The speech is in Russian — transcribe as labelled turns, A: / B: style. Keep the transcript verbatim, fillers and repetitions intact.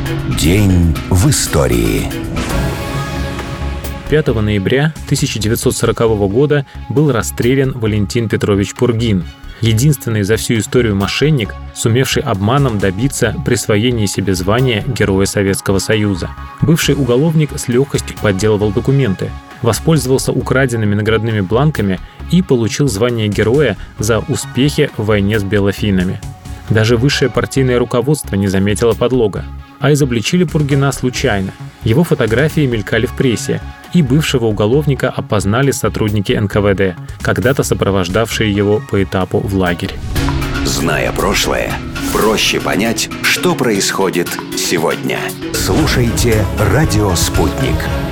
A: День в истории.
B: пятого ноября тысяча девятьсот сорокового года был расстрелян Валентин Петрович Пургин, единственный за всю историю мошенник, сумевший обманом добиться присвоения себе звания Героя Советского Союза. Бывший уголовник с легкостью подделывал документы, воспользовался украденными наградными бланками и получил звание Героя за успехи в войне с белофинами. Даже высшее партийное руководство не заметило подлога. А изобличили Пургина случайно. Его фотографии мелькали в прессе, и бывшего уголовника опознали сотрудники эн ка вэ дэ, когда-то сопровождавшие его по этапу в лагерь.
A: Зная прошлое, проще понять, что происходит сегодня. Слушайте «Радио Спутник».